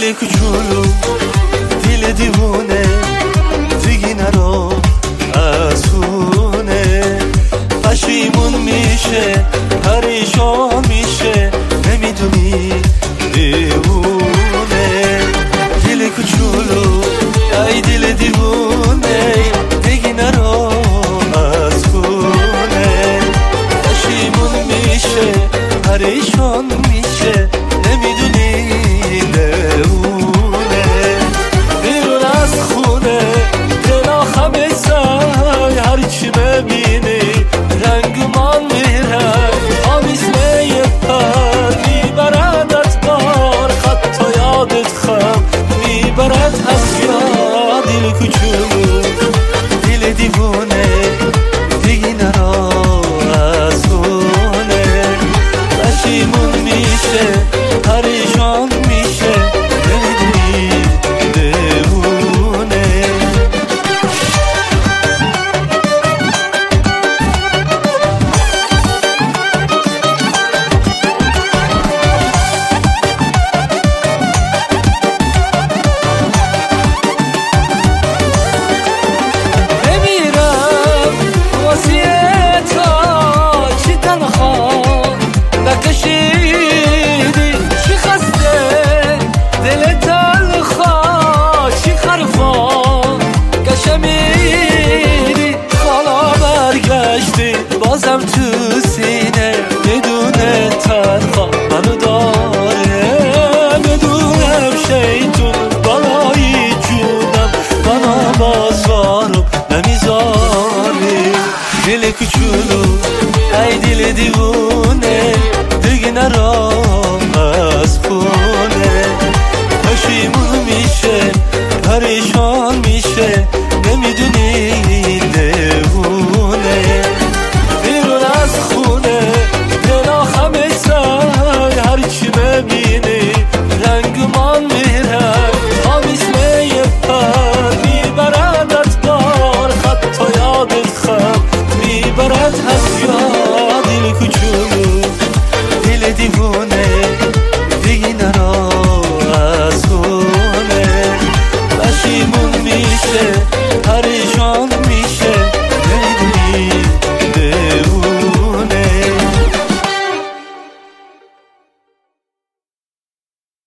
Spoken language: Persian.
دل کوچولو دل دیوونه دیگه نرو از خونه پشیمون میشه پریشان میشه نمیدونی دیوونه دل کوچولو ای دل دیوونه دیگه نرو از خونه پشیمون میشه پریشان میشه نمیدونی دیوونه بیرون از خونه دلا خمه سای هرچی ببینی رنگمان میرن آمیزه یه پر میبردت بار خط یادت خم میبرد از یاد دل کوچولو دل دیوونه دیگه نرو از خونه پشیمون میشه پریشان میشه نمیدونی دیوونه بمیرم واسه تا چی تنها نکشیدی چی خسته دل تلخا چی خرفا کشمیری حالا برگشتی بازم تو سینه بدون تنها منو داره بدونم شیطون بالای جونم منو بازارم نمیذاری دل کوچولو ای دل دیوونه